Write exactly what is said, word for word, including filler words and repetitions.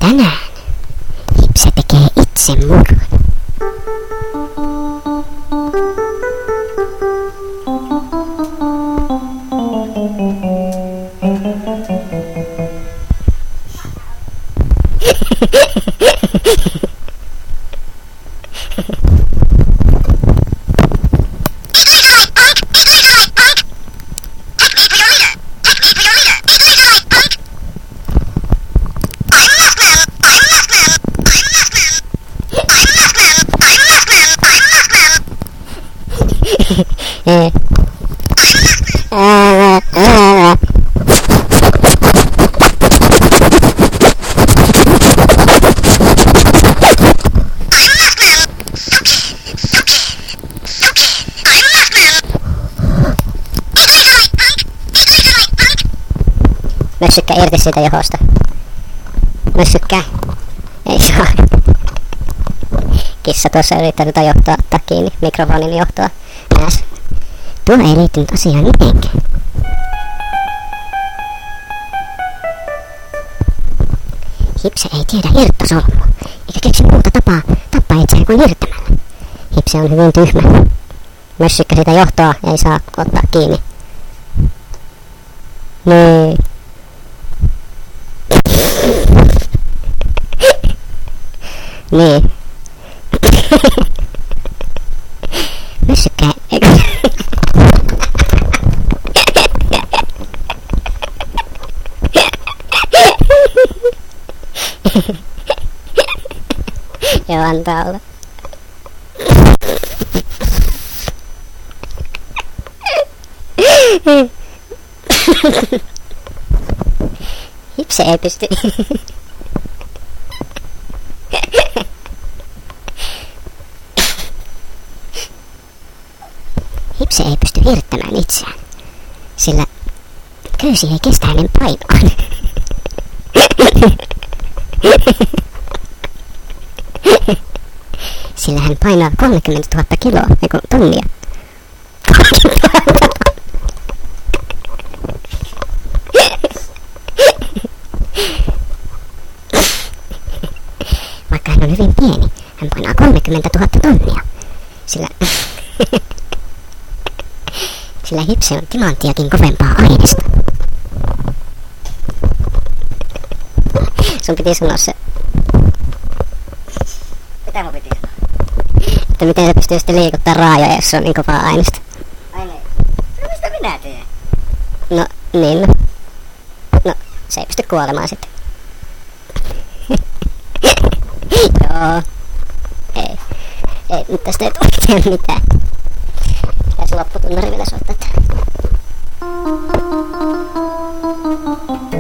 Tänään Hipse tekee itsemurhan. Mössykkä irti siitä johosta. Mössykkä. Ei saa. Kissa tuossa yrittää tätä johtoa, ottaa kiinni mikrofonin johtoa. Nääs. Tuo ei liittynyt asiaan mitenkään. Hipse ei tiedä hirttosolmua, eikä keksi muuta tapaa tappaa itseään kuin hirttämällä. Hipse on hyvin tyhmä. Mössykkä sitä johtoa ei saa ottaa kiinni. Niin. Niin. Mössykkä... Joo, antaa olla. Hipse ei pysty... Hipse ei pysty hirttämään itseään, sillä köysi ei kestä hänen painoaan. Sillä hän painaa kolmekymmentätuhatta kiloa, eiku tonnia. Vaikka hän on hyvin pieni, hän painaa kolmekymmentätuhatta tonnia, sillä... Sillä Hipse on timanttiakin kovempaa aineesta. Sun piti sanoa se... Mitä mun piti sanoa? Että miten se pystyy sitten liikuttaa raajoja, jos se on niin kovaa aineesta. Ai niin. No mistä minä teen? No, niin. No, se ei pysty kuolemaan sitten. Joo. Ei. Ei, nyt tästä ei tule mitään. Pitäisi lopputunnari vielä soittaa.